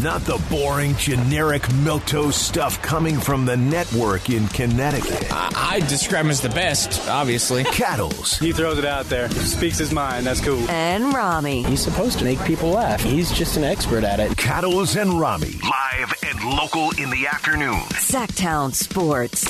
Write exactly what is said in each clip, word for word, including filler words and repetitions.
Not the boring, generic milquetoast stuff coming from the network in Connecticut. I, I describe him as the best, obviously. Cattles. He throws it out there. Speaks his mind. That's cool. And Rami. He's supposed to make people laugh. He's just an expert at it. Cattles and Rami. Live and local in the afternoon. Sacktown Sports.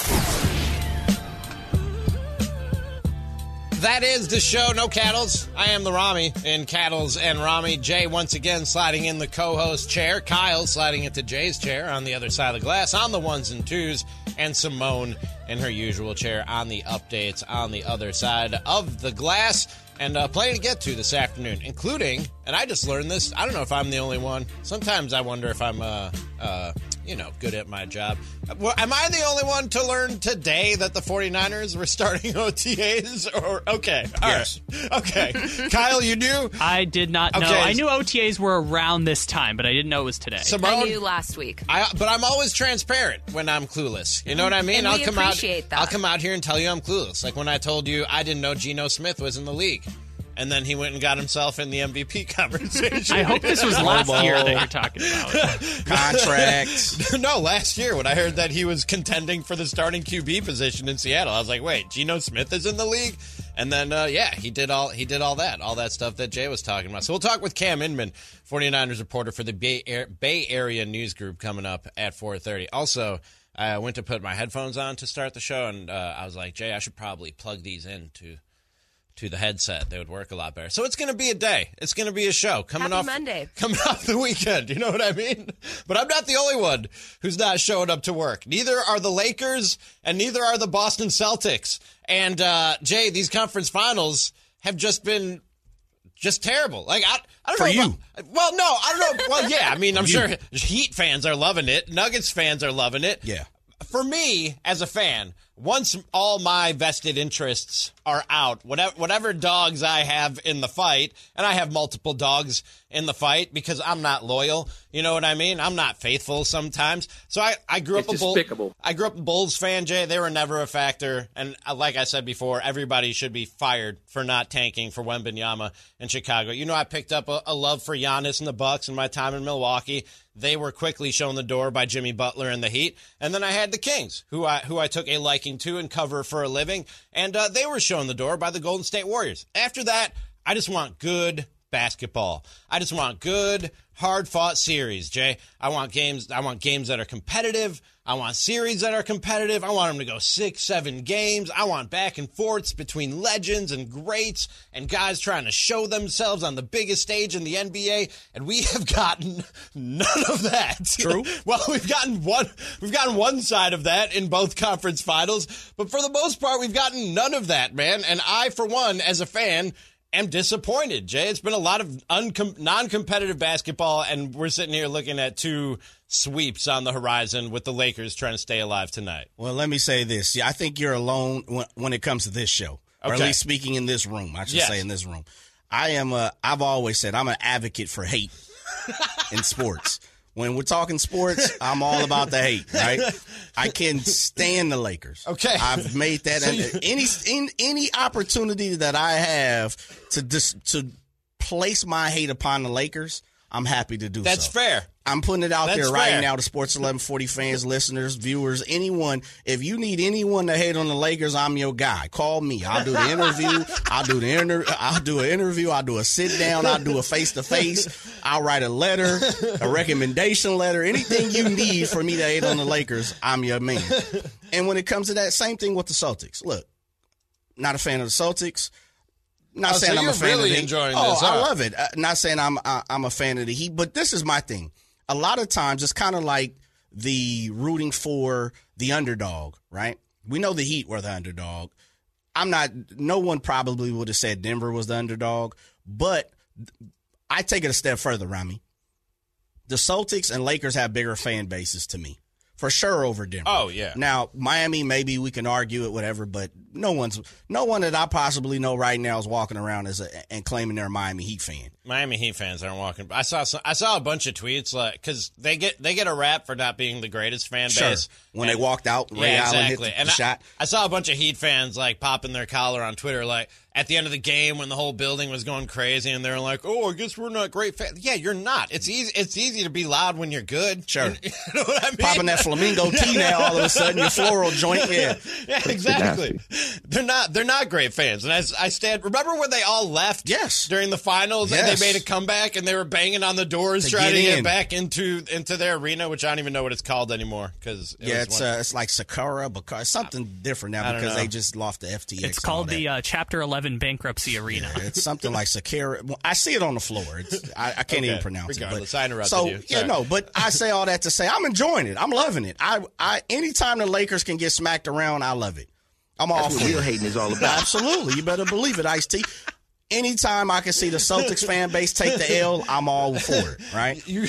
That is the show. No Cattles. I am the Rami in Cattles and Rami. Jay once again sliding in the co-host chair. Kyle sliding into Jay's chair on the other side of the glass on the ones and twos. And Simone in her usual chair on the updates on the other side of the glass. And uh, plenty to get to this afternoon, including, and I just learned this, I don't know if I'm the only one. Sometimes I wonder if I'm, uh, uh, you know, good at my job. Well, am I the only one to learn today that the 49ers were starting O T As? Or okay, all yes. right. Okay. Kyle, you knew? I did not know. Okay. I knew O T As were around this time, but I didn't know it was today. Simone, I knew last week. I, but I'm always transparent when I'm clueless. You know what I mean? And I'll we come appreciate out. that. I'll come out here and tell you I'm clueless. Like when I told you I didn't know Geno Smith was in the league. And then he went and got himself in the M V P conversation. I hope this was last year that you're talking about. Contracts. No, last year when I heard that he was contending for the starting Q B position in Seattle, I was like, wait, Geno Smith is in the league? And then, uh, yeah, he did all he did all that, all that stuff that Jay was talking about. So we'll talk with Cam Inman, 49ers reporter for the Bay, Air, Bay Area News Group, coming up at four thirty. Also, I went to put my headphones on to start the show, and uh, I was like, Jay, I should probably plug these in to to the headset. They would work a lot better. So it's going to be a day. It's going to be a show. Coming Happy off Monday. Coming off the weekend. You know what I mean? But I'm not the only one who's not showing up to work. Neither are the Lakers, and neither are the Boston Celtics. And, uh, Jay, these conference finals have just been just terrible. Like, I, I don't For know. you. About, well, no, I don't know. Well, yeah, I mean, I'm sure Heat fans are loving it. Nuggets fans are loving it. Yeah. For me, as a fan, once all my vested interests are out, whatever whatever dogs I have in the fight, and I have multiple dogs in the fight because I'm not loyal, you know what I mean? I'm not faithful sometimes. So I, I grew It's up a Bull, despicable. I grew up a Bulls fan, Jay. They were never a factor. And like I said before, everybody should be fired for not tanking for Wembanyama in Chicago. You know, I picked up a, a love for Giannis and the Bucks in my time in Milwaukee. They were quickly shown the door by Jimmy Butler and the Heat. And then I had the Kings, who I who I took a liking to and cover for a living. And uh, they were shown the door by the Golden State Warriors. After that, I just want good basketball. I just want good, hard-fought series, Jay. I want games. I want games that are competitive. I want series that are competitive. I want them to go six, seven games. I want back and forths between legends and greats and guys trying to show themselves on the biggest stage in the N B A. And we have gotten none of that. True. Well, we've gotten one. We've gotten one side of that in both conference finals, but for the most part, we've gotten none of that, man. And I, for one, as a fan, am disappointed, Jay. It's been a lot of uncom- non-competitive basketball, and we're sitting here looking at two sweeps on the horizon with the Lakers trying to stay alive tonight. Well, let me say this. Yeah, I think you're alone when, when it comes to this show, or Okay. at least speaking in this room. I should Yes. say in this room. I am a, I've always said I'm an advocate for hate in sports. When we're talking sports, I'm all about the hate, right? I can stand the Lakers. Okay. I've made that. So you- any in, any opportunity that I have to dis, to place my hate upon the Lakers, I'm happy to do That's so. fair. I'm putting it out That's there right fair. now to Sports eleven forty fans, listeners, viewers, anyone. If you need anyone to hate on the Lakers, I'm your guy. Call me. I'll do the interview. I'll do the inter- I'll do an interview. I'll do a sit down. I'll do a face to face. I'll write a letter, a recommendation letter, anything you need for me to hate on the Lakers. I'm your man. And when it comes to that, same thing with the Celtics. Look, not a fan of the Celtics. Not Oh, saying so I'm you're a fan really of the enjoying oh, this, I huh? love it. Uh, not saying I'm I, I'm a fan of the Heat, but this is my thing. A lot of times it's kind of like the rooting for the underdog, right? We know the Heat were the underdog. I'm not. No one probably would have said Denver was the underdog, but I take it a step further, Rami. The Celtics and Lakers have bigger fan bases to me. For sure over Denver. Oh, yeah. Now, Miami, maybe we can argue it, whatever, but no one's no one that I possibly know right now is walking around as a, and claiming they're a Miami Heat fan. Miami Heat fans aren't walking. I saw some, I saw a bunch of tweets like because they get they get a rap for not being the greatest fan Sure. base. When And- they walked out, Ray yeah, Allen exactly. hit the, and the I, shot. I saw a bunch of Heat fans like popping their collar on Twitter, like at the end of the game when the whole building was going crazy and they're like, oh, I guess we're not great fans. Yeah, you're not. It's easy It's easy to be loud when you're good. Sure. You know what I mean? Popping that flamingo tea now all of a sudden, your floral joint. Yeah. Yeah, exactly. They're not They're not great fans. And I, I stand. Remember when they all left yes. during the finals yes. and they made a comeback and they were banging on the doors to trying get to get in. back into into their arena, which I don't even know what it's called anymore. Cause it yeah, was it's one, uh, it's like Sakura, because something different now because they just lost the F T X. It's called the uh, Chapter eleven Bankruptcy Arena. Yeah, it's something like Sakura. Well, I see it on the floor. It's, I, I can't okay. even pronounce Regardless, it. But, I interrupted so, you. Sorry. yeah, no, but I say all that to say I'm enjoying it. I'm loving it. I, I anytime the Lakers can get smacked around, I love it. I'm all That's for what real it. hating is all about. Absolutely. You better believe it, Ice-T. Anytime I can see the Celtics fan base take the L, I'm all for it, right? You,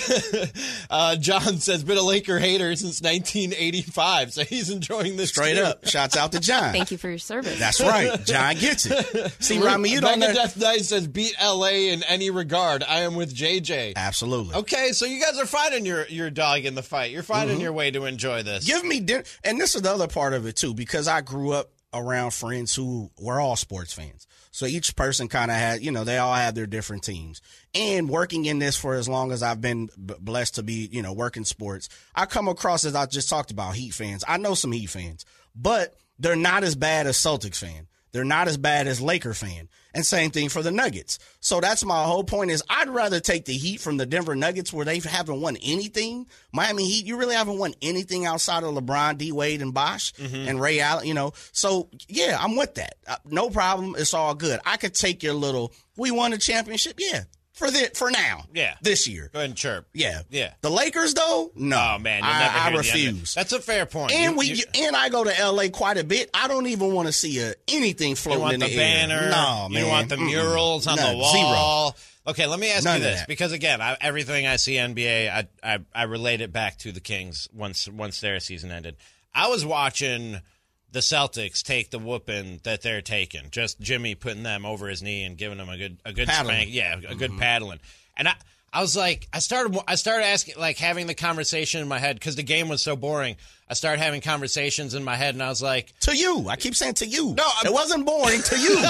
uh, John says, been a Laker hater since nineteen eighty-five, so he's enjoying this Straight too. up. Shouts out to John. Thank you for your service. That's right. John gets it. See, Rami, you don't know. Megadeth Knight says, beat L A in any regard. I am with J J. Absolutely. Okay, so you guys are finding your, your dog in the fight. You're finding Mm-hmm. your way to enjoy this. Give me dinner. And this is the other part of it, too, because I grew up around friends who were all sports fans. So each person kind of had, you know, they all have their different teams. And working in this for as long as I've been b- blessed to be, you know, working sports, I come across, as I just talked about, Heat fans. I know some Heat fans, but they're not as bad as Celtics fan. They're not as bad as Laker fan. And same thing for the Nuggets. So that's my whole point is I'd rather take the Heat from the Denver Nuggets where they haven't won anything. Miami Heat, you really haven't won anything outside of LeBron, D. Wade, and Bosh mm-hmm. and Ray Allen, you know. So, yeah, I'm with that. Uh, no problem. It's all good. I could take your little, we won a championship. Yeah. For the, for now. Yeah. This year. Go ahead and chirp. Yeah. Yeah. The Lakers, though? No. Oh, man. You'll I, never I hear refuse. The end of it. That's a fair point. And you, we you, and I go to L A quite a bit. I don't even want to see a, anything floating you want in the, the, banner. air. No, man. You want the murals Mm-mm. on None. the wall. Zero. Okay, let me ask None you of this. that. Because, again, I, everything I see N B A, I, I, I relate it back to the Kings once once their season ended. I was watching the Celtics take the whooping that they're taking. Just Jimmy putting them over his knee and giving them a good a good Paddling. spank. Yeah, a good Mm-hmm. paddling. And I, I was like, I started I started asking, like, having the conversation in my head because the game was so boring. I started having conversations in my head, and I was like, to you. I keep saying to you. No, I'm, it wasn't boring to you.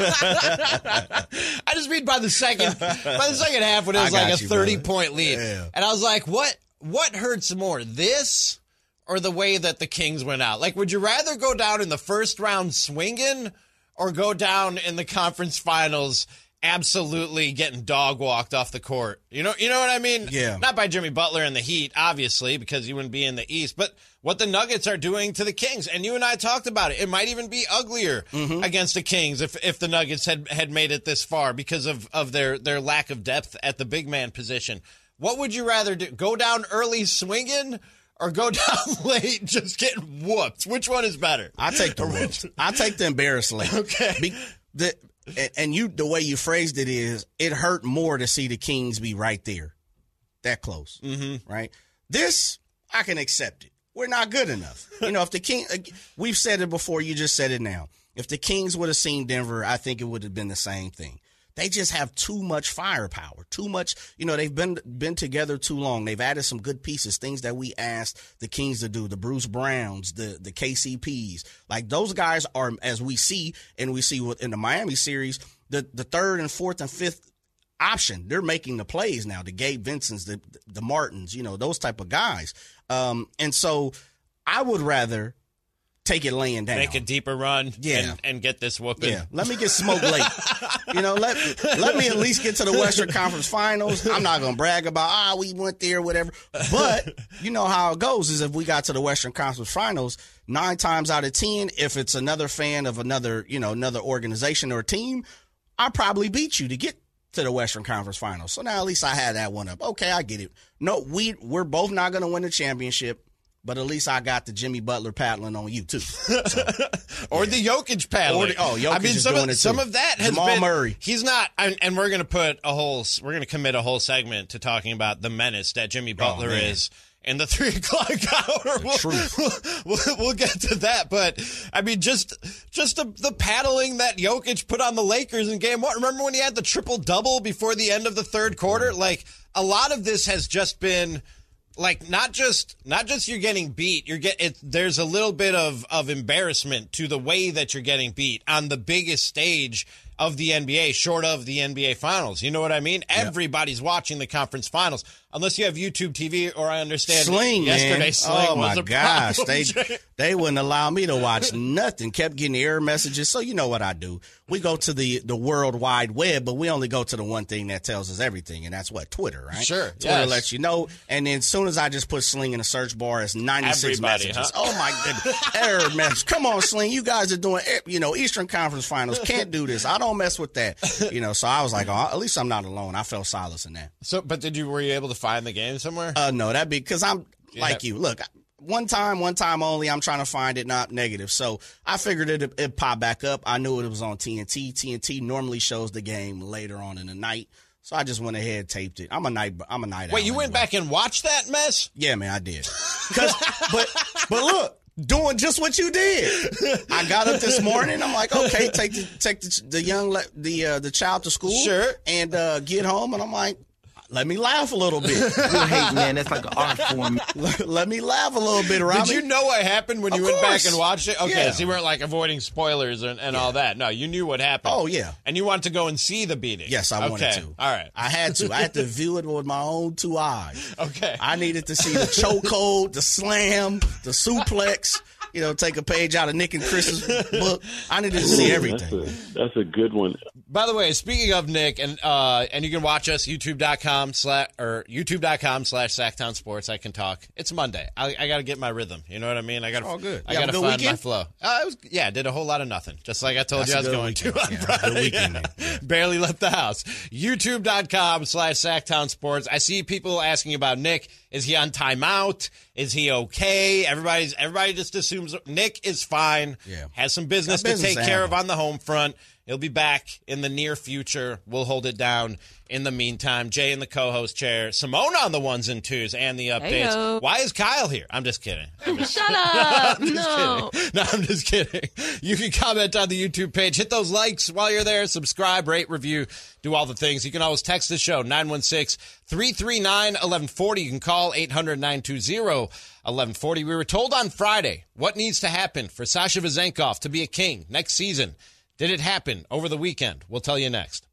I just mean by the second by the second half when it was I like got a you, thirty brother. point lead, Yeah. and I was like, what what hurts more, this or the way that the Kings went out? Like, would you rather go down in the first round swinging or go down in the conference finals absolutely getting dog walked off the court? You know, you know what I mean? Yeah. Not by Jimmy Butler and the Heat, obviously, because you wouldn't be in the East, but what the Nuggets are doing to the Kings. And you and I talked about it. It might even be uglier Mm-hmm. against the Kings if, if the Nuggets had, had made it this far because of, of their, their lack of depth at the big man position. What would you rather do? Go down early swinging or go down late just getting whooped? Which one is better? I take the whoops. I take the embarrassed late. Okay. Be, the, and you, the way you phrased it is, it hurt more to see the Kings be right there, that close, mm-hmm. right? This, I can accept it. We're not good enough. You know, if the King, we've said it before, you just said it now. If the Kings would have seen Denver, I think it would have been the same thing. They just have too much firepower, too much. You know, they've been been together too long. They've added some good pieces, things that we asked the Kings to do, the Bruce Browns, the the K C Ps. Like, those guys are, as we see, and we see in the Miami series, the, the third and fourth and fifth option. They're making the plays now, the Gabe Vincents, the, the Martins, you know, those type of guys. Um, and so I would rather take it laying down. Make a deeper run Yeah. and, and get this whooping. Yeah, let me get smoked late. You know, let let me at least get to the Western Conference Finals. I'm not going to brag about, ah, we went there, whatever. But you know how it goes is if we got to the Western Conference Finals, nine times out of ten, if it's another fan of another, you know, another organization or team, I probably beat you to get to the Western Conference Finals. So now at least I had that one up. Okay, I get it. No, we, we're both not going to win the championship. But at least I got the Jimmy Butler paddling on you, too. So, or yeah. the Jokic paddling. Or the, oh, Jokic I mean, is some doing of, it, too. some of that has Jamal been. Murray. He's not, and, and we're going to put a whole, we're going to commit a whole segment to talking about the menace that Jimmy Butler oh, is in the three o'clock hour. We'll, truth. We'll, we'll, we'll get to that. But, I mean, just just the, the paddling that Jokic put on the Lakers in game one. Remember when he had the triple-double before the end of the third quarter? Like, a lot of this has just been like not just not just you're getting beat, you're get it, there's a little bit of, of embarrassment to the way that you're getting beat on the biggest stage of the N B A, short of the N B A Finals. You know what I mean? Yep. Everybody's watching the conference finals, unless you have YouTube T V, or I understand Sling, yesterday man. Sling oh, was my a gosh. problem. They, they wouldn't allow me to watch nothing. Kept getting error messages. So you know what I do. We go to the, the World Wide Web, but we only go to the one thing that tells us everything, and that's what? Twitter, right? Sure. Twitter yes. lets you know. And then as soon as I just put Sling in the search bar, it's ninety-six Everybody, messages. huh? Oh, my goodness. Error message. Come on, Sling. You guys are doing, you know, Eastern Conference Finals. Can't do this. I don't mess with that. You know, so I was like, oh, at least I'm not alone. I felt solace in that. So, but did you were you able to find the game somewhere? Uh, no, that'd be because I'm Yeah. like you. Look, one time, one time only. I'm trying to find it, not negative. So I figured it it pop back up. I knew it was on T N T. T N T normally shows the game later on in the night, so I just went ahead and taped it. I'm a night. I'm a night. Wait, owl you went anyway. back and watched that mess? Yeah, man, I did. Cause, but but look. Doing just what you did. I got up this morning. I'm like, okay, take the take the, the young le- the uh, the child to school, Sure, and uh, get home. And I'm like, let me laugh a little bit. You hate, man. That's like an art form. let, let me laugh a little bit, Robbie. Did you know what happened when you Of went course. back and watched it? Okay, Yeah. so you weren't like avoiding spoilers and, and all that. No, you knew what happened. Oh, yeah. And you wanted to go and see the beating. Yes, I wanted okay. to. All right. I had to. I had to view it with my own two eyes. Okay. I needed to see the chokehold, the slam, the suplex. You know, take a page out of Nick and Chris's book. I needed to see everything. That's a, that's a good one. By the way, speaking of Nick, and uh, and you can watch us youtube.com slash or youtube.com slash Sacktown Sports. I can talk. It's Monday. I, I got to get my rhythm. You know what I mean? I got all good. I You got have to a good find my weekend? flow. Uh, it was, yeah, I did a whole lot of nothing, just like I told That's you I a was good going weekend. to on Yeah, that's a Friday. good weekend, Yeah. man. Barely left the house. YouTube.com slash Sacktown Sports. I see people asking about Nick. Is he on timeout? Is he okay? Everybody's everybody just assumes Nick is fine. Yeah. Has some business, Got business to take to care handle. of on the home front. He'll be back in the near future. We'll hold it down in the meantime. Jay in the co-host chair. Simone on the ones and twos and the updates. Heyo. Why is Kyle here? I'm just kidding. I'm just, Shut up! I'm just No. kidding. No, I'm just kidding. You can comment on the YouTube page. Hit those likes while you're there. Subscribe, rate, review, do all the things. You can always text the show, nine one six, three three nine, one one four zero. You can call eight hundred, nine two zero, one one four zero. We were told on Friday what needs to happen for Sasha Vezenkov to be a king next season. Did it happen over the weekend? We'll tell you next.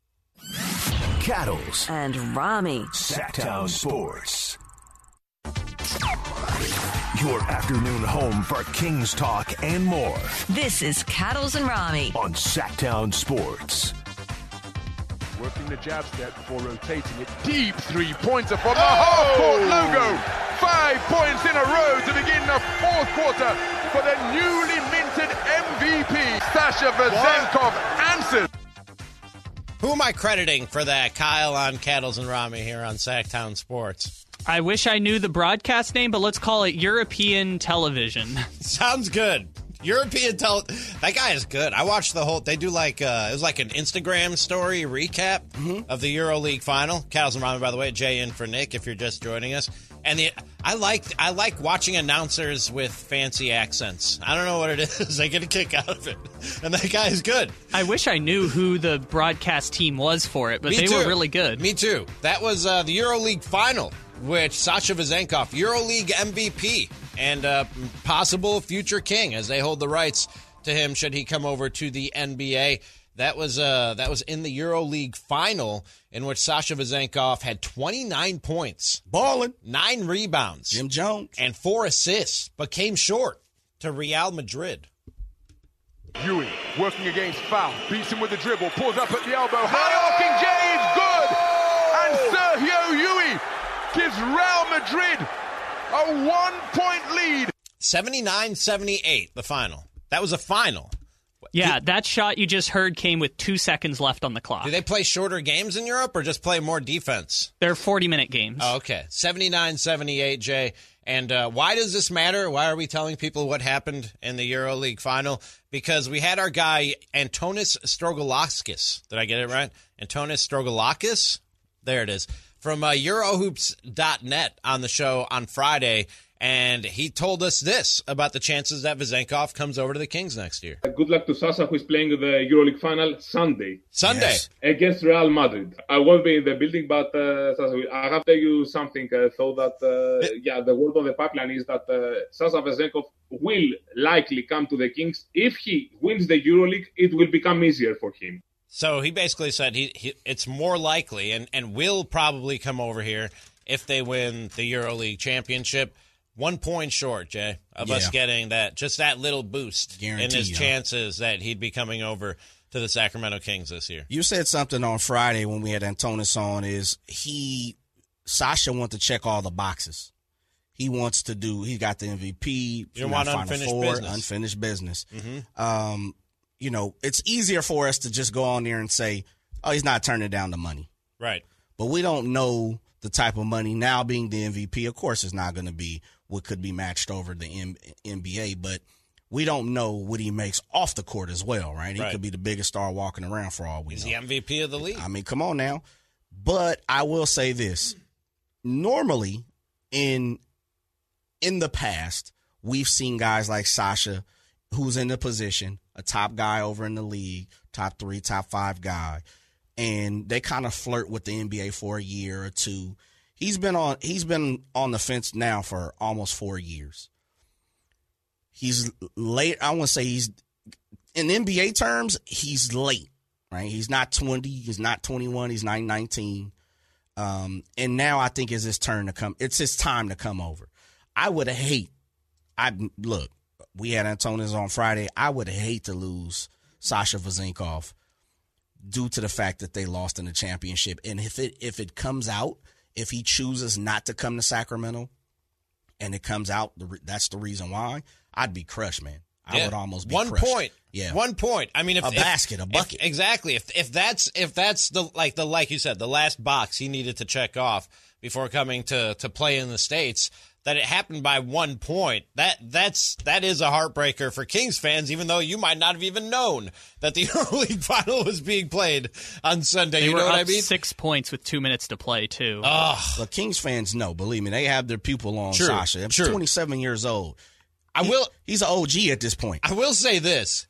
Cattles. And Rami. Sacktown Sports. Your afternoon home for Kings talk and more This is Cattles and Rami. on Sacktown Sports. Working the jab step before rotating it. Deep three-pointer from the half-court logo. Five points in a row to begin the fourth quarter for the newly minted M V P. Sasha Vezenkov answers. Who am I crediting for that? Kyle on Cattles and Rami here on Sacktown Sports. I wish I knew the broadcast name, but let's call it European Television. Sounds good. European tele. That guy is good. I watched the whole. They do like uh, it was like an Instagram story recap of the EuroLeague final. Cattles and Rami, by the way. Jay in for Nick if you're just joining us. And the, I like I like watching announcers with fancy accents. I don't know what it is. I get a kick out of it. And that guy is good. I wish I knew who the broadcast team was for it, but Me they too. were really good. Me too. That was uh, the EuroLeague final, which Sasha Vezenkov, EuroLeague M V P, and uh, possible future king, as they hold the rights to him should he come over to the N B A. That was uh, that was in the EuroLeague final, in which Sasha Vezenkov had twenty-nine points, Balling. nine rebounds, Jim Jones. and four assists, but came short to Real Madrid. Ewing working against foul. Beats him with the dribble. Pulls up at the elbow. High arcing J is good. And Sergio Ewing gives Real Madrid a one-point lead. seventy-nine seventy-eight, the final. That was a final. Yeah, that shot you just heard came with two seconds left on the clock. Do they play shorter games in Europe or just play more defense? They're forty-minute games. Oh, okay. seventy-nine seventy-eight, Jay. And uh, why does this matter? Why are we telling people what happened in the EuroLeague final? Because we had our guy, Antonis Strogolakis. Did I get it right? Antonis Strogolakis? There it is. From uh, Eurohoops dot net on the show on Friday. And he told us this about the chances that Vezenkov comes over to the Kings next year. Good luck to Sasha, who is playing the EuroLeague final Sunday. Sunday. Yes. Against Real Madrid. I won't be in the building, but uh, Sasha, I have to tell you something. Uh, so that, uh, yeah, the word on the pipeline is that uh, Sasha Vezenkov will likely come to the Kings. If he wins the EuroLeague, it will become easier for him. So he basically said he, he it's more likely and, and will probably come over here if they win the EuroLeague championship. One point short, Jay, of yeah. us getting that, just that little boost Guarantee, in his yo. chances that he'd be coming over to the Sacramento Kings this year. You said something on Friday when we had Antonis on is he, Sasha wants to check all the boxes. He wants to do, he got the M V P. You don't know, want Final unfinished Four, business. Unfinished business. Mm-hmm. Um, you know, it's easier for us to just go on there and say, oh, he's not turning down the money. Right. But we don't know the type of money now being the M V P. Of course, it's not going to be what could be matched over the M- NBA, but we don't know what he makes off the court as well, right? He Right. could be the biggest star walking around for all we He's know. the M V P of the league. I mean, come on now. But I will say this. Normally, in in the past, we've seen guys like Sasha, who's in the position, a top guy over in the league, top three, top five guy, and they kind of flirt with the N B A for a year or two. He's been on he's been on the fence now for almost four years. He's late. I want to say he's in N B A terms, he's late, right? He's not twenty, he's not twenty-one, he's not nineteen. Um, and now I think it's his turn to come. It's his time to come over. I would hate. I look. We had Antonis on Friday. I would hate to lose Sasha Vezenkov due to the fact that they lost in the championship. And if it if it comes out, if he chooses not to come to Sacramento, and it comes out, that's the reason why, I'd be crushed, man. I Yeah. would almost be one crushed. point. Yeah, one point. I mean, if a if, basket, a bucket, if, exactly. If if that's if that's the like the like you said, the last box he needed to check off before coming to to play in the States, that it happened by one point. That that's that is a heartbreaker for Kings fans, even though you might not have even known that the EuroLeague final was being played on Sunday. They you were know what up I mean? six points with two minutes to play, too. Oh, But Kings fans know, believe me, they have their pupil on True, Sasha. He's true. twenty-seven years old. I He- will. He's an O G at this point. I will say this: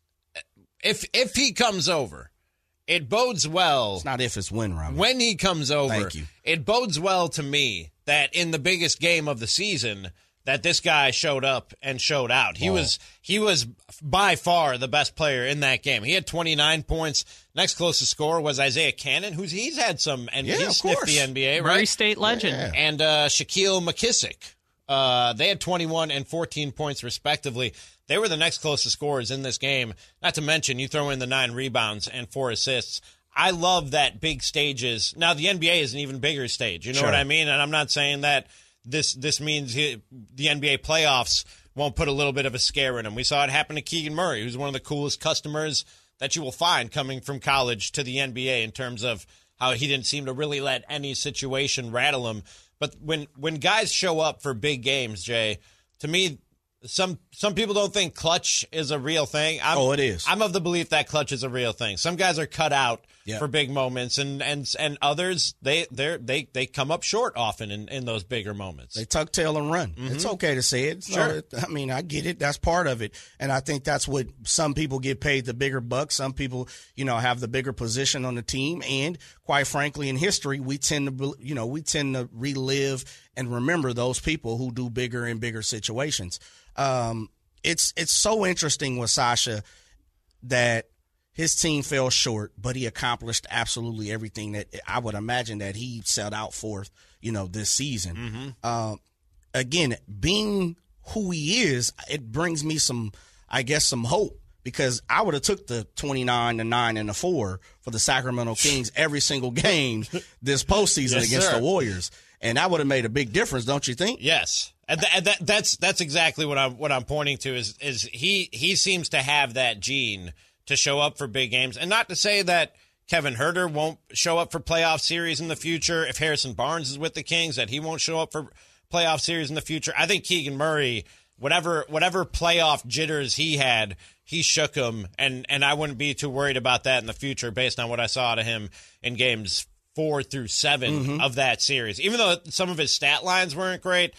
if if he comes over, it bodes well. It's not if, it's when, Robert. When he comes over, Thank you. It bodes well to me that in the biggest game of the season, that this guy showed up and showed out. He Wow. was he was by far the best player in that game. He had twenty-nine points. Next closest scorer was Isaiah Cannon, who's he's had some and Yeah, he's of sniffed course. the N B A, Murray right? State legend. Yeah. And uh, Shaquille McKissick. Uh, they had twenty-one and fourteen points respectively. They were the next closest scorers in this game. Not to mention, you throw in the nine rebounds and four assists. I love that big stages. Now, the N B A is an even bigger stage. You know Sure. what I mean? And I'm not saying that this this means he, the N B A playoffs won't put a little bit of a scare in him. We saw it happen to Keegan Murray, who's one of the coolest customers that you will find coming from college to the N B A in terms of how he didn't seem to really let any situation rattle him. But when when guys show up for big games, Jay, to me, some some people don't think clutch is a real thing. I'm, Oh, it is. I'm of the belief that clutch is a real thing. Some guys are cut out Yeah. for big moments, and and and others they they they they come up short often in, in those bigger moments. They tuck tail and run. It's okay to say it. It's Sure. not- I mean, I get it. That's part of it. And I think that's what some people get paid the bigger bucks. Some people, you know, have the bigger position on the team. And quite frankly, in history, we tend to, bel- you know, we tend to relive and remember those people who do bigger and bigger situations. Um, it's, it's so interesting with Sasha that his team fell short, but he accomplished absolutely everything that I would imagine that he set out for, you know, this season. Um, again, being who he is, it brings me some, I guess, some hope, because I would have took the twenty-nine, the nine, and the four for the Sacramento Kings every single game this postseason Yes, against sir. the Warriors, and that would have made a big difference, don't you think? Yes, and, th- and that, that's that's exactly what I'm what I'm pointing to is is he he seems to have that gene to show up for big games, and not to say that Kevin Huerter won't show up for playoff series in the future. If Harrison Barnes is with the Kings, that he won't show up for playoff series in the future. I think Keegan Murray, whatever whatever playoff jitters he had, he shook him, and and I wouldn't be too worried about that in the future based on what I saw out of him in games four through seven Mm-hmm. of that series. Even though some of his stat lines weren't great,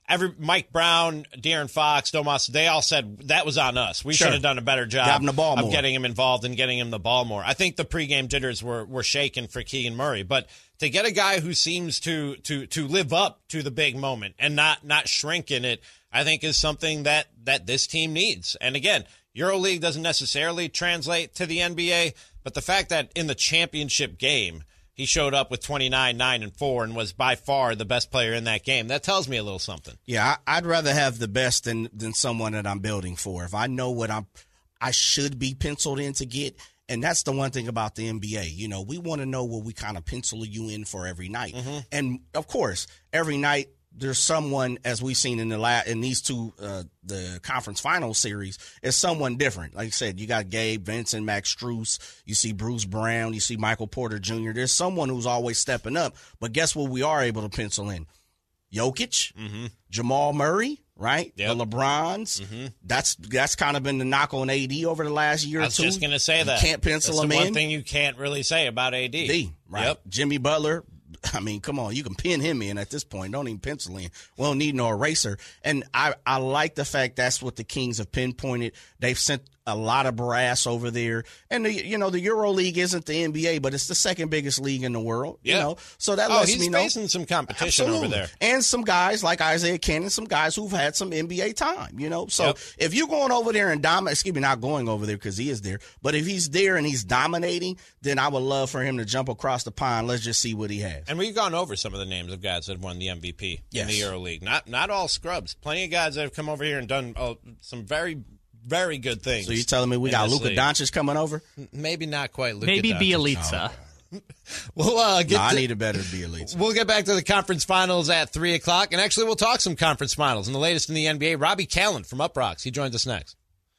every Mike Brown, De'Aaron Fox, Domas, they all said that was on us. We Sure. should have done a better job Got him the ball of more. getting him involved and getting him the ball more. I think the pregame jitters were were shaken for Keegan Murray, but to get a guy who seems to to to live up to the big moment and not not shrink in it, I think is something that that this team needs. And again, EuroLeague doesn't necessarily translate to the N B A, but the fact that in the championship game he showed up with twenty-nine, nine, and four and was by far the best player in that game, that tells me a little something. Yeah, I, I'd rather have the best than than someone that I'm building for. If I know what I'm, I should be penciled in to get, and that's the one thing about the N B A. You know, we want to know what we kind of pencil you in for every night, Mm-hmm. and of course, every night there's someone, as we've seen in the la- in these two uh, the conference final series, is someone different. Like I said, you got Gabe Vincent, Max Strus, you see Bruce Brown, you see Michael Porter Junior There's someone who's always stepping up. But guess what? We are able to pencil in Jokic, Mm-hmm. Jamal Murray, right? Yep. The LeBrons. Mm-hmm. That's that's kind of been the knock on A D over the last year I or was two. just going to say You that. can't pencil That's him the in. one thing you can't really say about A D. D, right? Yep. Jimmy Butler. I mean, come on, you can pin him in at this point. Don't even pencil in. We don't need no eraser. And I, I like the fact that's what the Kings have pinpointed. They've sent a lot of brass over there. And, the, you know, the EuroLeague isn't the N B A, but it's the second biggest league in the world. Yeah. You know, so that Oh, lets he's me know. facing some competition Absolutely. over there. And some guys like Isaiah Cannon, some guys who've had some N B A time, you know. So Yep. if you're going over there and dominate, excuse me, not going over there because he is there, but if he's there and he's dominating, then I would love for him to jump across the pond. Let's just see what he has. And we've gone over some of the names of guys that have won the M V P Yes. in the EuroLeague. Not not all scrubs. Plenty of guys that have come over here and done uh, some very, very good things. So you're telling me we in got this Luka league. Doncic coming over? Maybe not quite Luka Maybe Doncic. Bielitsa. We'll uh, get No, I to- need a better Bielitsa. We'll get back to the conference finals at three o'clock, and actually we'll talk some conference finals and the latest in the N B A. Robbie Callan from Uprocks. He joins us next.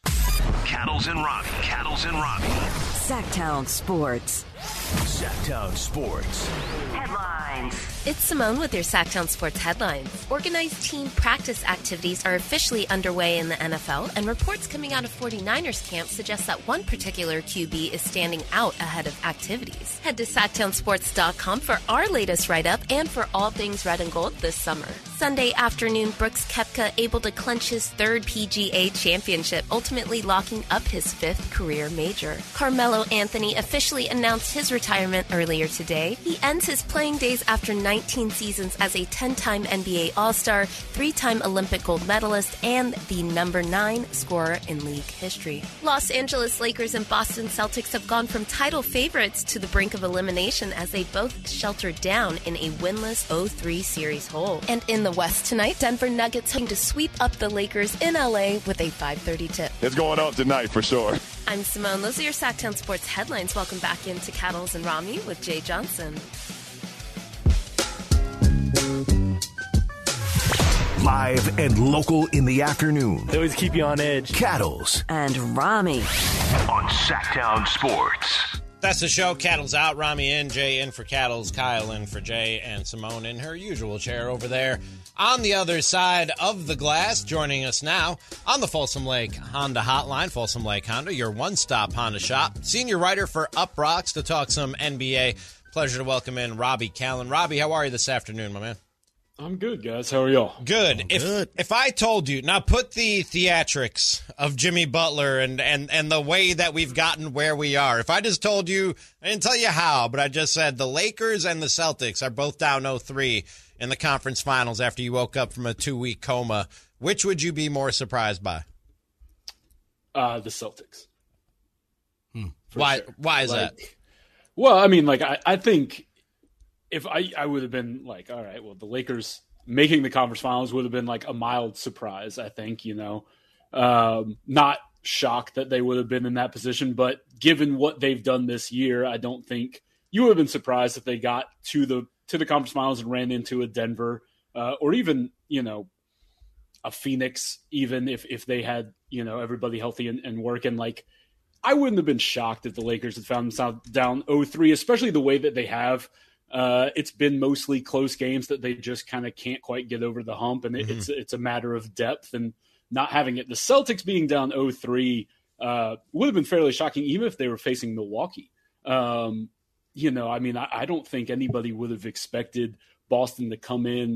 Cattles and Robbie. Cattles and Robbie. Sacktown Sports. Sacktown Sports. Headlines. It's Simone with your Sacktown Sports headlines. Organized team practice activities are officially underway in the N F L, and reports coming out of forty-niners camp suggest that one particular Q B is standing out ahead of activities. Head to sacktown sports dot com for our latest write-up and for all things red and gold this summer. Sunday afternoon, Brooks Koepka able to clinch his third P G A championship, ultimately locking up his fifth career major. Carmelo Anthony officially announced his retirement earlier today. He ends his playing days after nineteen seasons as a ten-time N B A All-Star, three-time Olympic gold medalist, and the number nine scorer in league history. Los Angeles Lakers and Boston Celtics have gone from title favorites to the brink of elimination as they both sheltered down in a winless oh three series hole. And in the West tonight, Denver Nuggets hoping to sweep up the Lakers in L A with a five thirty tip. It's going on tonight for sure. I'm Simone. Those are your Sacktown Sports headlines. Welcome back into Cattles and Rami with Jay Johnson. Live and local in the afternoon. They always keep you on edge. Cattles And Rami. on Sacktown Sports. That's the show. Cattle's out. Rami in, Jay in for Cattles, Kyle in for Jay, and Simone in her usual chair over there on the other side of the glass. Joining us now on the Folsom Lake Honda Hotline. Folsom Lake Honda, your one-stop Honda shop. Senior writer for Uprocks to talk some N B A. Pleasure to welcome in Robbie Callan. Robbie, how are you this afternoon, my man? I'm good, guys. How are y'all? Good. If good. if I told you, now put the theatrics of Jimmy Butler and, and, and the way that we've gotten where we are. If I just told you, I didn't tell you how, but I just said the Lakers and the Celtics are both down oh three in the conference finals after you woke up from a two-week coma, which would you be more surprised by? Uh, the Celtics. For Why sure. Why is Like, that? Well, I mean, like, I, I think if I, I would have been like, all right, well, the Lakers making the conference finals would have been like a mild surprise, I think, you know. Um, not shocked that they would have been in that position, but given what they've done this year, I don't think you would have been surprised if they got to the to the conference finals and ran into a Denver uh, or even, you know, a Phoenix, even if, if they had, you know, everybody healthy and, and working. Like, I wouldn't have been shocked if the Lakers had found themselves down oh three, especially the way that they have. Uh, it's been mostly close games that they just kind of can't quite get over the hump, and it, Mm-hmm. it's it's a matter of depth and not having it. The Celtics being down oh three uh, would have been fairly shocking, even if they were facing Milwaukee. Um, you know, I mean, I, I don't think anybody would have expected Boston to come in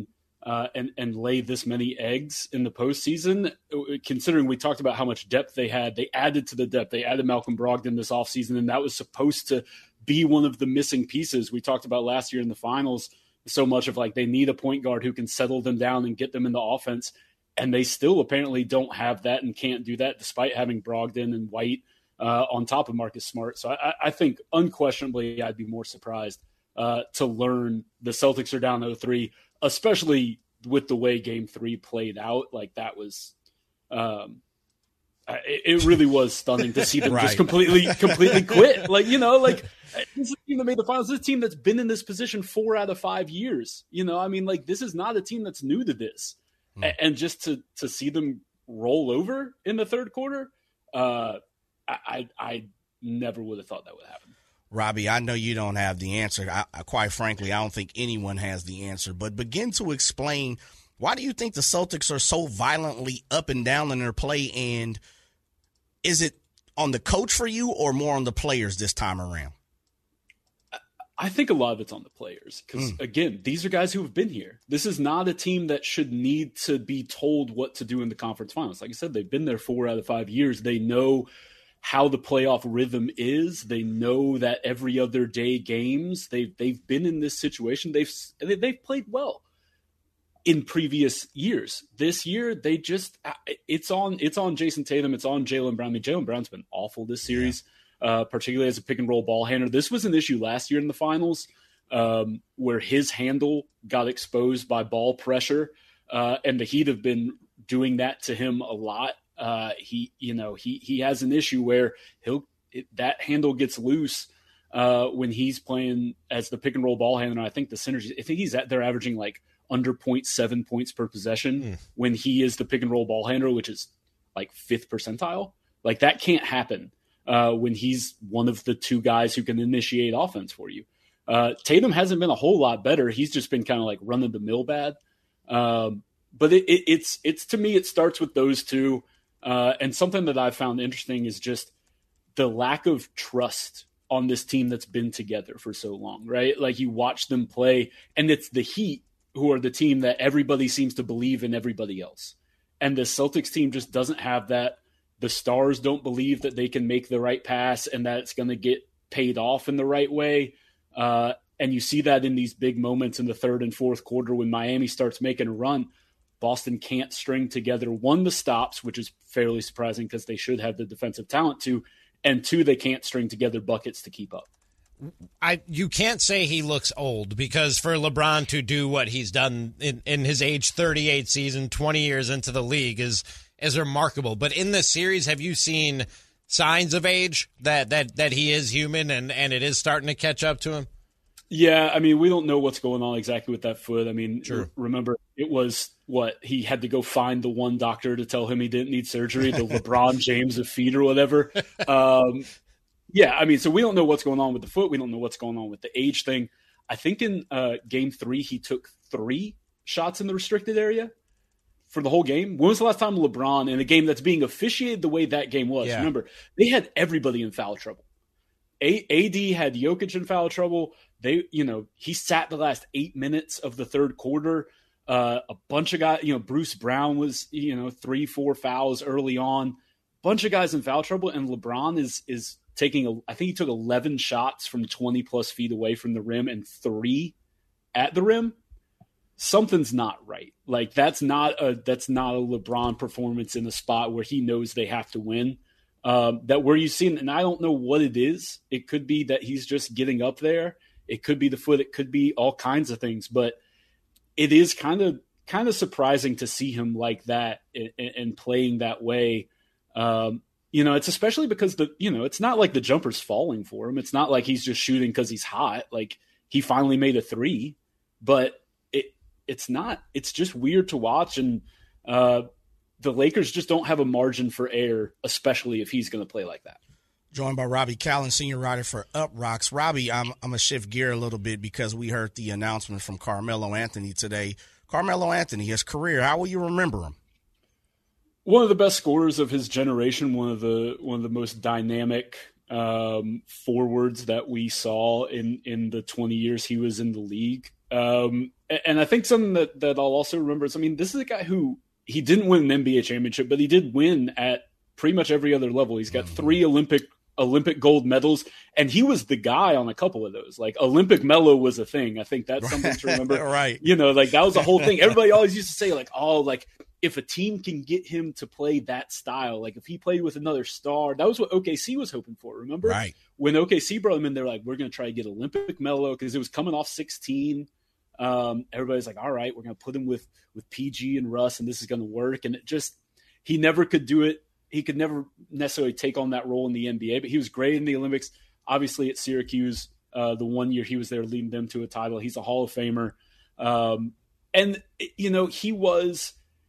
uh, and, and lay this many eggs in the postseason, considering we talked about how much depth they had. They added to the depth. They added Malcolm Brogdon this offseason, and that was supposed to be one of the missing pieces we talked about last year in the finals. So much of like they need a point guard who can settle them down and get them in the offense. And they still apparently don't have that and can't do that despite having Brogdon and White uh, on top of Marcus Smart. So I, I think unquestionably I'd be more surprised uh, to learn the Celtics are down oh three, especially with the way game three played out. Like that was um, it, it really was stunning to see them right. just completely, completely quit. Like, you know, like this is a team that made the finals. This is a team that's been in this position four out of five years. You know, I mean, like this is not a team that's new to this. And just to, to see them roll over in the third quarter, uh, I, I I never would have thought that would happen. Robbie, I know you don't have the answer. I, I, quite frankly, I don't think anyone has the answer. But begin to explain, why do you think the Celtics are so violently up and down in their play? And is it on the coach for you or more on the players this time around? I think a lot of it's on the players because, mm. again, these are guys who have been here. This is not a team that should need to be told what to do in the conference finals. Like I said, they've been there four out of five years. They know how the playoff rhythm is. They know that every other day games, they've, they've been in this situation. They've, they've played well in previous years. This year, they just – it's on it's on Jason Tatum. It's on Jaylen Brown. I mean, Jaylen Brown's been awful this series. Yeah. Uh, particularly as a pick and roll ball handler. This was an issue last year in the finals um, where his handle got exposed by ball pressure, uh, and the Heat have been doing that to him a lot. Uh, he, you know, he he has an issue where he'll it, that handle gets loose uh, when he's playing as the pick and roll ball handler. I think the synergy. I think he's at they're averaging like under zero point seven points per possession mm. when he is the pick and roll ball handler, which is like fifth percentile. Like that can't happen. Uh, when he's one of the two guys who can initiate offense for you. Uh, Tatum hasn't been a whole lot better. He's just been kind of like running the mill bad. Um, but it, it, it's, it's to me, it starts with those two. Uh, and something that I've found interesting is just the lack of trust on this team that's been together for so long, right? Like you watch them play and it's the Heat who are the team that everybody seems to believe in everybody else. And the Celtics team just doesn't have that. The stars don't believe that they can make the right pass and that it's going to get paid off in the right way. Uh, and you see that in these big moments in the third and fourth quarter when Miami starts making a run. Boston can't string together, one, the stops, which is fairly surprising because they should have the defensive talent to, and two, they can't string together buckets to keep up. I you can't say he looks old because for LeBron to do what he's done in, in his age thirty-eight season, twenty years into the league is – is remarkable. But in this series, have you seen signs of age that that that he is human and, and it is starting to catch up to him? Yeah, I mean, we don't know what's going on exactly with that foot. I mean, sure. Remember, it was what he had to go find the one doctor to tell him he didn't need surgery, the LeBron James of feet or whatever. Um, yeah, I mean, so we don't know what's going on with the foot. We don't know what's going on with the age thing. I think in uh, game three, he took three shots in the restricted area for the whole game. When was the last time LeBron in a game that's being officiated the way that game was? Yeah. Remember, they had everybody in foul trouble. A- AD had Jokic in foul trouble. They, you know, he sat the last eight minutes of the third quarter. Uh, a bunch of guys, you know, Bruce Brown was, you know, three, four fouls early on. Bunch of guys in foul trouble, and LeBron is is taking, a, I think he took eleven shots from twenty plus feet away from the rim and three at the rim. Something's not right. Like that's not a that's not a LeBron performance in a spot where he knows they have to win. Um, that where you've seen, and I don't know what it is. It could be that he's just getting up there. It could be the foot. It could be all kinds of things. But it is kind of kind of surprising to see him like that and, and playing that way. Um, you know, it's especially because the you know it's not like the jumper's falling for him. It's not like he's just shooting because he's hot. Like he finally made a three, but it's not, it's just weird to watch. And uh, the Lakers just don't have a margin for error, especially if he's going to play like that. Joined by Robbie Callan, senior writer for Up Rocks. Robbie, I'm, I'm going to shift gear a little bit because we heard the announcement from Carmelo Anthony today. Carmelo Anthony, his career, how will you remember him? One of the best scorers of his generation, one of the, one of the most dynamic um, forwards that we saw in, in the twenty years he was in the league. Um, and I think something that, that I'll also remember is, I mean, this is a guy who he didn't win an N B A championship, but he did win at pretty much every other level. He's got mm-hmm. three Olympic Olympic gold medals, and he was the guy on a couple of those. Like Olympic Melo was a thing. I think that's something to remember. Right. You know, like that was a whole thing. Everybody always used to say like, oh, like if a team can get him to play that style, like if he played with another star, that was what O K C was hoping for. Remember? Right. When O K C brought him in, they're like, we're going to try to get Olympic Melo because it was coming off sixteen. Um, everybody's like, all right, we're going to put him with, with P G and Russ, and this is going to work. And it just, he never could do it. He could never necessarily take on that role in the N B A, but he was great in the Olympics. Obviously at Syracuse, uh, the one year he was there leading them to a title. He's a Hall of Famer. Um, and, you know, he was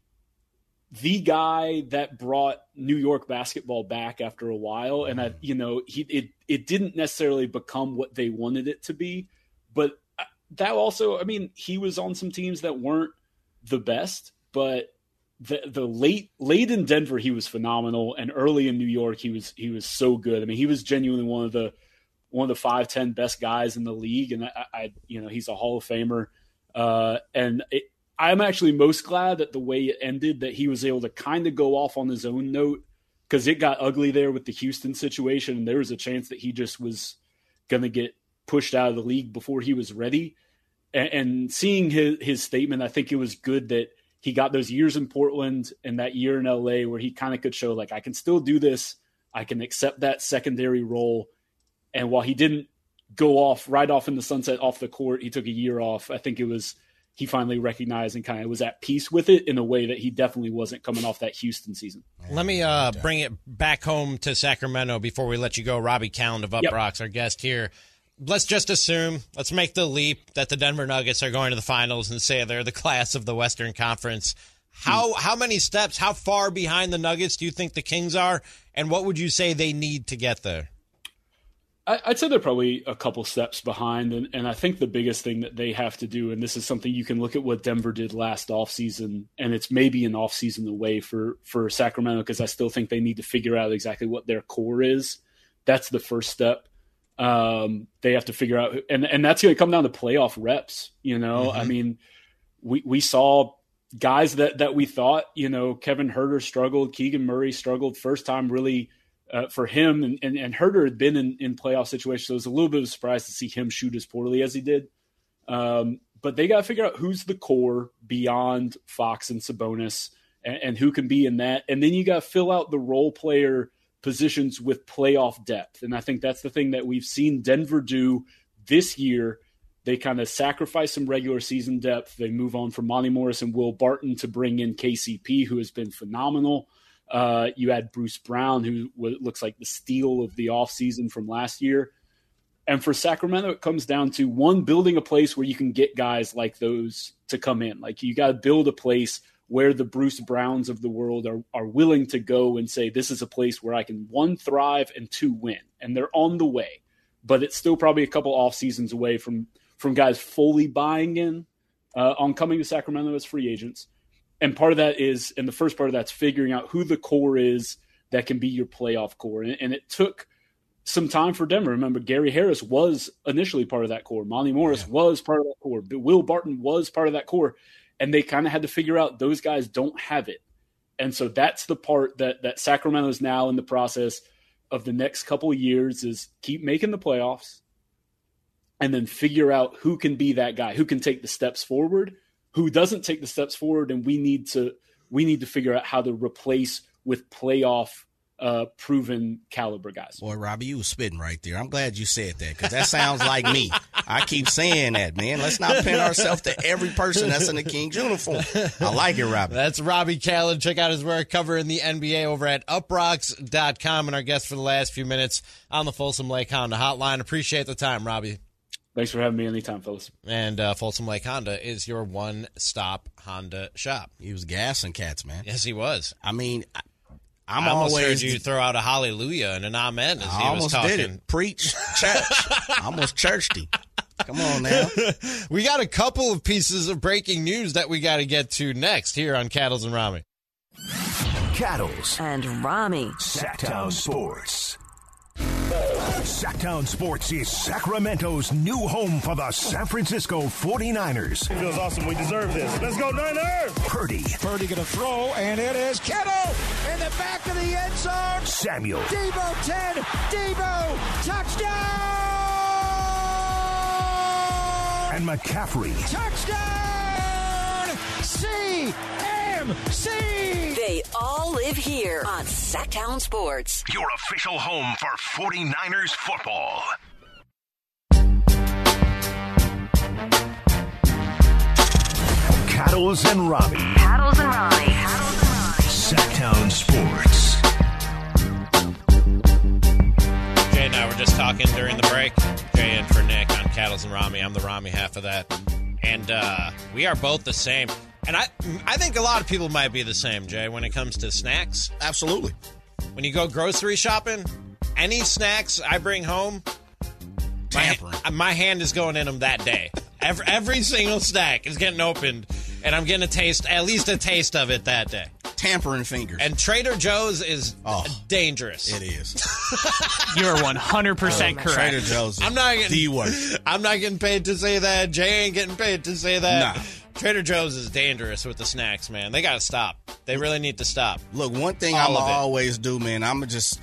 the guy that brought New York basketball back after a while. And, I, you know, he it, it didn't necessarily become what they wanted it to be. But that also, I mean, he was on some teams that weren't the best, but The the late late in Denver he was phenomenal, and early in New York he was he was so good. I mean, he was genuinely one of the one of the five ten best guys in the league, and I, I you know he's a Hall of Famer. Uh, and it, I'm actually most glad that the way it ended, that he was able to kind of go off on his own note, because it got ugly there with the Houston situation, and there was a chance that he just was going to get pushed out of the league before he was ready. And, and seeing his his statement, I think it was good that he got those years in Portland and that year in L A where he kind of could show like, I can still do this. I can accept that secondary role. And while he didn't go off right off in the sunset off the court, he took a year off. I think it was, he finally recognized and kind of was at peace with it in a way that he definitely wasn't coming off that Houston season. Let me uh, bring it back home to Sacramento before we let you go. Robbie Calland of Up Yep. Rocks, our guest here. Let's just assume, let's make the leap that the Denver Nuggets are going to the finals and say they're the class of the Western Conference. How hmm. how many steps, how far behind the Nuggets do you think the Kings are, and what would you say they need to get there? I'd say they're probably a couple steps behind, and, and I think the biggest thing that they have to do, and this is something you can look at what Denver did last offseason, and it's maybe an offseason away for, for Sacramento, because I still think they need to figure out exactly what their core is. That's the first step. Um, they have to figure out, and, and that's going to come down to playoff reps. You know, mm-hmm. I mean, we, we saw guys that, that we thought, you know, Kevin Huerter struggled, Keegan Murray struggled first time really uh, for him. And, and, and Huerter had been in, in playoff situations. So it was a little bit of a surprise to see him shoot as poorly as he did. Um, but they got to figure out who's the core beyond Fox and Sabonis, and, and who can be in that. And then you got to fill out the role player positions with playoff depth. And I think that's the thing that we've seen Denver do this year. They kind of sacrifice some regular season depth. They move on from Monty Morris and Will Barton to bring in K C P, who has been phenomenal. Uh, you had Bruce Brown, who w- looks like the steal of the offseason from last year. And for Sacramento, it comes down to, one, building a place where you can get guys like those to come in. Like, you got to build a place where the Bruce Browns of the world are, are willing to go and say, this is a place where I can, one, thrive, and two, win. And they're on the way. But it's still probably a couple off seasons away from, from guys fully buying in uh, on coming to Sacramento as free agents. And part of that is, and the first part of that's figuring out who the core is that can be your playoff core. And, and it took some time for Denver. Remember, Gary Harris was initially part of that core. Monty Morris yeah. was part of that core. But Will Barton was part of that core. And they kind of had to figure out those guys don't have it. And so that's the part that, that Sacramento is now in the process of the next couple of years, is keep making the playoffs and then figure out who can be that guy, who can take the steps forward, who doesn't take the steps forward. And we need to, we need to figure out how to replace with playoff uh, proven caliber guys. Boy, Robbie, you was spitting right there. I'm glad you said that, because that sounds like me. I keep saying that, man. Let's not pin ourselves to every person that's in the Kings uniform. I like it, Robbie. That's Robbie Calland. Check out his work covering the N B A over at uprocks dot com, and our guest for the last few minutes on the Folsom Lake Honda Hotline. Appreciate the time, Robbie. Thanks for having me anytime, fellas. And uh, Folsom Lake Honda is your one-stop Honda shop. He was gassing cats, man. Yes, he was. I mean, I, I'm I almost always heard you throw out a hallelujah and an amen as I he almost was talking. did it. Preach, church. I almost churched him. Come on now. We got a couple of pieces of breaking news that we got to get to next here on Cattles and Rami. Cattles and Rami. Sacktown Sports. Sacktown Sports is Sacramento's new home for the San Francisco forty-niners. It feels awesome. We deserve this. Let's go, Niners! Purdy. Purdy going to throw, and it is Kittle in the back of the end zone. Samuel. Debo ten. Debo. Touchdown! And McCaffrey. Touchdown! C M C! They all live here on Sacktown Sports. Your official home for forty-niners football. Cattles and Robbie. Cattles and Robbie. Cattles and Robbie. Sacktown Sports. Jay and I were just talking during the break. Jay in for Nick on Cattles and Rami. I'm the Rami half of that. And uh, we are both the same. And I I think a lot of people might be the same, Jay, when it comes to snacks. Absolutely. When you go grocery shopping, any snacks I bring home, my, my hand is going in them that day. Every, every single snack is getting opened, and I'm getting a taste, at least a taste of it that day. Tampering fingers. And Trader Joe's is oh, dangerous. It is. You're one hundred percent oh, correct. Trader Joe's is I'm not getting, the worst. I'm not getting paid to say that. Jay ain't getting paid to say that. Nah. Trader Joe's is dangerous with the snacks, man. They got to stop. They really need to stop. Look, one thing All I'm of it. always do, man, I'm going to just,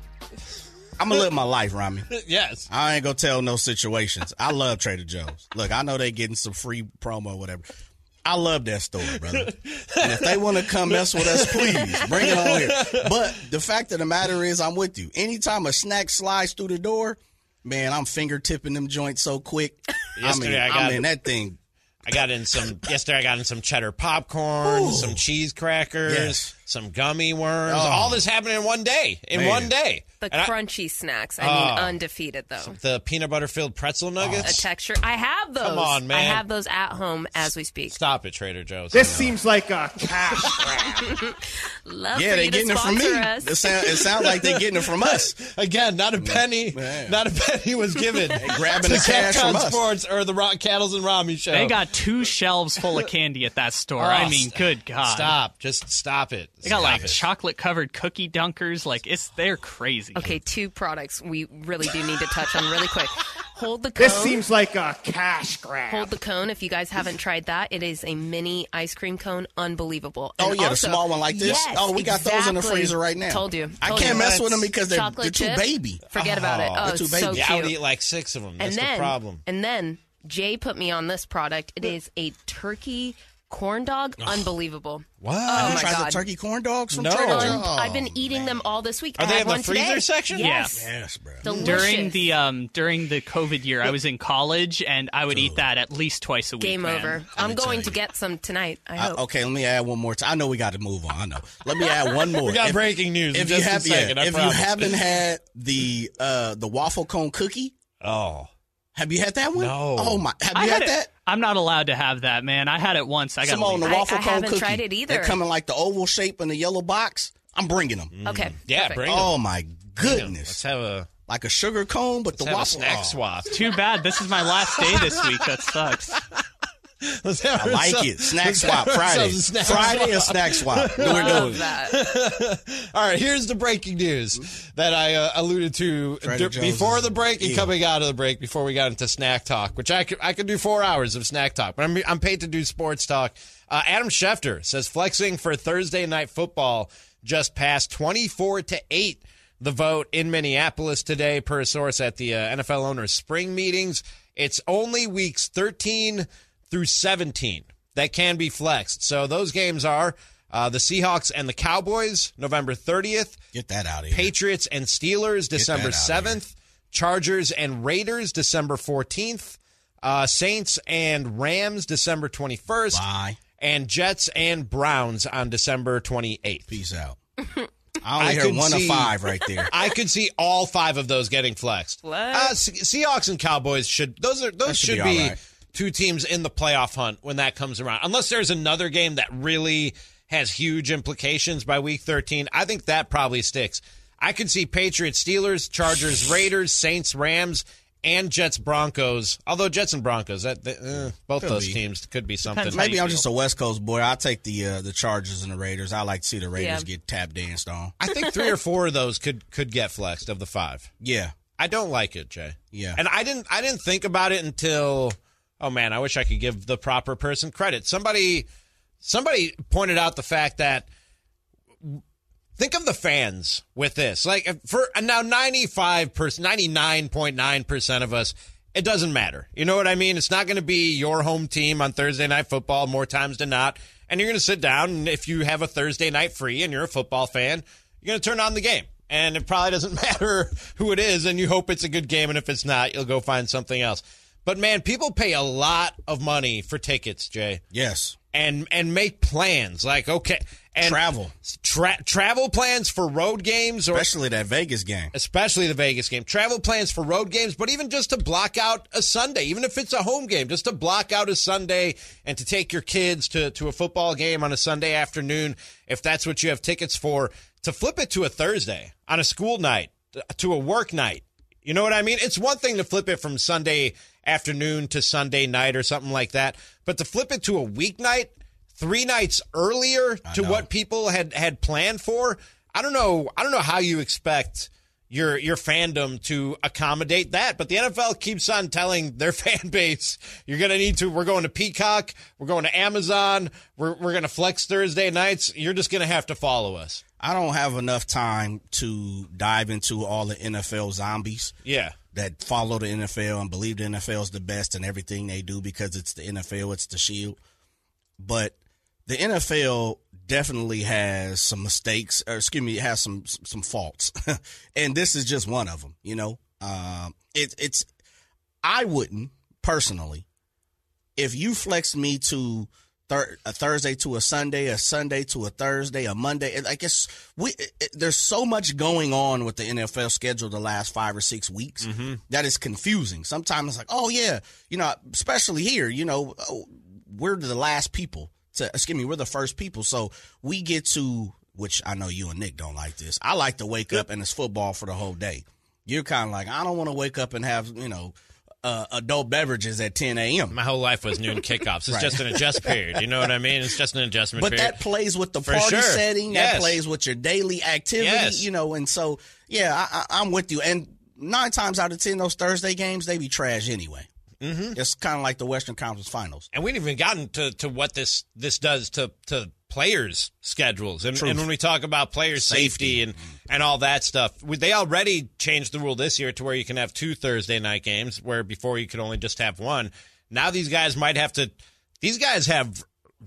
I'm going to live my life, Rami. Yes. I ain't going to tell no situations. I love Trader Joe's. Look, I know they getting some free promo or whatever. I love that store, brother. And if they want to come mess with us, please, bring it on here. But the fact of the matter is, I'm with you. Anytime a snack slides through the door, man, I'm finger tipping them joints so quick. Yesterday I mean, I got I mean that thing. I got in some yesterday. I got in some cheddar popcorn, Ooh. some cheese crackers, Yes. some gummy worms. Oh. All this happened in one day. In Man. one day. The And I- crunchy snacks. I Oh. mean, undefeated, though. the peanut butter filled pretzel A nuggets. texture. I have those. Come on, man. I have those at home as we speak. Stop it, Trader Joe's. This seems like a cash grab. Love Yeah, for they you to getting it from me. sponsor us. It sound, it sound like they getting it from us. Again, not a penny. Man. Not a penny was given. grabbing to the cash Sacktown from us. Sports or the Rock Cattles and Rami show. They got two shelves full of candy at that store. Oh, I mean, st- good God. Stop. Just stop it. They got Stop like it. chocolate covered cookie dunkers. Like, it's they're crazy. Okay, two products we really do need to touch on really quick. Hold the cone. This seems like a cash grab. Hold the cone. If you guys haven't tried that, it is a mini ice cream cone. Unbelievable. Oh, And yeah, also- the small one like this? Yes, Oh, we got those in the exactly. freezer right now. Told you. I Told can't you. mess with them because they're, Chocolate they're too chip? baby. Forget about it. Oh, they're it's too so baby. cute. Yeah, I would eat like six of them. That's and then, the problem. And then Jay put me on this product. It is a turkey corn dog. Unbelievable. What? Oh, Have you my tried God. the turkey corn dogs from No. Trader Un- Joe's? I've been eating them all this week. Are I they had in the one today. freezer section? Yes. Yes, bro. Delicious. During the um during the COVID year, I was in college, and I would eat that at least twice a week. Game man. over. I'm going to get some tonight. I I, hope. okay, let me add one more time. I know we got to move on. I know. Let me add one more. We got If- breaking news in If you just a have, second, yeah, I if you promise. haven't had the uh, the waffle cone cookie, Oh. have you had that one? No. Oh my, have I you had had it- that? I'm not allowed to have that, man. I had it once. I got Simone, the I- waffle I cone haven't cookie. tried it either. They come in like the oval shape in the yellow box. I'm bringing them. Okay. Yeah, perfect. bring 'em. Oh my Bring 'em. goodness! Let's have a, Like a sugar cone, but let's the have a waffle snack oh, swap. Too bad. This is my last day this week. That sucks. Let's have I like ourselves- it. Snack let's swap have Friday. ourselves a snack Friday a swap. snack swap. Do it, do Love it. that. All right, here's the breaking news that I uh, alluded to Trader d- Joe's before is the break and evil. coming out of the break before we got into snack talk, which I could, I could do four hours of snack talk, but I'm, I'm paid to do sports talk. Uh, Adam Schefter says flexing for Thursday Night Football just passed twenty-four to eight the vote in Minneapolis today, per a source at the uh, N F L owners' spring meetings. It's only weeks thirteen through seventeen that can be flexed. So those games are uh, the Seahawks and the Cowboys, November thirtieth. Get that out of here. Patriots and Steelers, December outta seventh. Chargers and Raiders, December fourteenth. Uh, Saints and Rams, December twenty-first. Bye. And Jets and Browns on December twenty-eighth. Peace out. I only hear could one see- of five right there. I could see all five of those getting flexed. What? Uh, Se- Seahawks and Cowboys should those are those That should should, be be, all right. two teams in the playoff hunt when that comes around. Unless there's another game that really has huge implications by week thirteen, I think that probably sticks. I could see Patriots, Steelers, Chargers, Raiders, Saints, Rams, and Jets, Broncos. Although Jets and Broncos, that uh, both Could those be. teams could be something. Depends how Maybe you I'm feel. just a West Coast boy. I'll take the uh, the Chargers and the Raiders. I like to see the Raiders Yeah. get tap danced on. I think three or four of those could could get flexed of the five. Yeah. I don't like it, Jay. Yeah. And I didn't I didn't think about it until, oh man, I wish I could give the proper person credit. Somebody somebody pointed out the fact that, think of the fans with this. Like, for now, ninety-five percent, ninety-nine point nine percent of us, it doesn't matter. You know what I mean? It's not going to be your home team on Thursday Night Football more times than not. And you're going to sit down, and if you have a Thursday night free and you're a football fan, you're going to turn on the game. And it probably doesn't matter who it is, and you hope it's a good game, and if it's not, you'll go find something else. But, man, people pay a lot of money for tickets, Jay. Yes. And and make plans. Like, okay. And travel. Tra- travel plans for road games. Or, especially that Vegas game. Especially the Vegas game. Travel plans for road games, but even just to block out a Sunday, even if it's a home game, just to block out a Sunday and to take your kids to, to a football game on a Sunday afternoon, if that's what you have tickets for, to flip it to a Thursday on a school night, to a work night. You know what I mean? It's one thing to flip it from Sunday afternoon to Sunday night or something like that, but to flip it to a weeknight, three nights earlier to what people had, had planned for, I don't know. I don't know how you expect your your fandom to accommodate that. But the N F L keeps on telling their fan base, you're going to need to, we're going to Peacock, we're going to Amazon, we're, we're going to flex Thursday nights. You're just going to have to follow us. I don't have enough time to dive into all the N F L zombies. Yeah. That follow the N F L and believe the N F L is the best in everything they do because it's the N F L, it's the shield. But the N F L definitely has some mistakes, or excuse me, has some some faults, and this is just one of them. You know, um, it, it's I wouldn't personally, if you flexed me to thir- a Thursday to a Sunday, a Sunday to a Thursday, a Monday. I guess we it, there's so much going on with the N F L schedule the last five or six weeks mm-hmm. that is confusing. Sometimes it's like, oh yeah, you know, especially here, you know, we're the last people. To, excuse me, we're the first people, so we get to, which I know you and Nick don't like this. I like to wake up and it's football for the whole day. You're kind of like, I don't want to wake up and have, you know, uh, adult beverages at ten a.m. My whole life was noon kickoffs. It's right. just an adjust period. You know what I mean? It's just an adjustment but period. But that plays with the for party sure. setting. Yes. That plays with your daily activity, yes. you know, and so, yeah, I, I, I'm with you. And nine times out of ten, those Thursday games, they be trash anyway. Mm-hmm. It's kind of like the Western Conference Finals. And we haven't even gotten to, to what this this does to, to players' schedules. And, and when we talk about player safety, safety and, and all that stuff, we, they already changed the rule this year to where you can have two Thursday night games, where before you could only just have one. Now these guys might have to – these guys have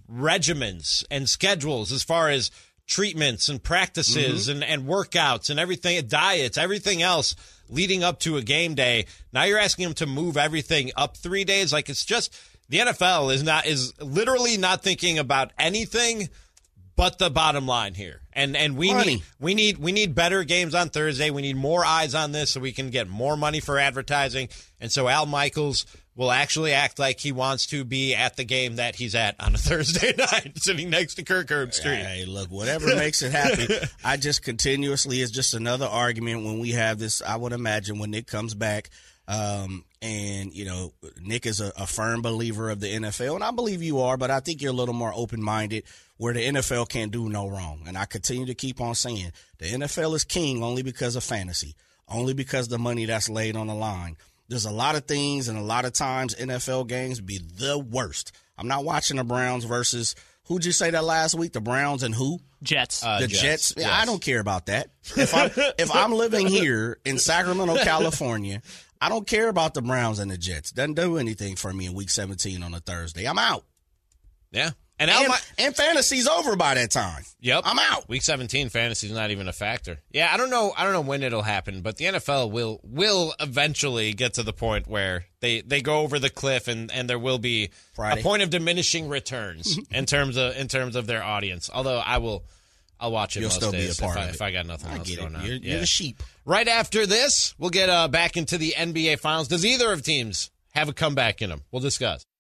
regimens and schedules as far as treatments and practices mm-hmm. and, and workouts and everything, diets, everything else – leading up to a game day. Now you're asking them to move everything up three days. Like, it's just, the N F L is not, is literally not thinking about anything but the bottom line here. And and we money. need we need we need better games on Thursday. We need more eyes on this so we can get more money for advertising. And so Al Michaels will actually act like he wants to be at the game that he's at on a Thursday night, sitting next to Kirk Herbstreit. Hey, look, whatever makes it happy. I just continuously, it's just another argument when we have this. I would imagine when Nick comes back, um, and, you know, Nick is a, a firm believer of the N F L, and I believe you are, but I think you're a little more open-minded where the N F L can't do no wrong. And I continue to keep on saying the N F L is king only because of fantasy, only because of the money that's laid on the line. There's a lot of things, and a lot of times N F L games be the worst. I'm not watching the Browns versus, who'd you say that last week? The Browns and who? Jets. Uh, the Jets. Jets. Yes. Yeah, I don't care about that. If I'm, if I'm living here in Sacramento, California, I don't care about the Browns and the Jets. Doesn't do anything for me in week seventeen on a Thursday. I'm out. Yeah. And, Al and, Mi- and fantasy's over by that time. Yep. I'm out. Week seventeen fantasy's not even a factor. Yeah, I don't know I don't know when it'll happen, but the N F L will will eventually get to the point where they, they go over the cliff and, and there will be Friday. a point of diminishing returns in terms of in terms of their audience. Although I will I'll watch it You'll most still days be a part if, of I, it. if I got nothing I else get going it. on. You're, yeah. you're the sheep. Right after this, we'll get uh, back into the N B A Finals. Does either of teams have a comeback in them? We'll discuss.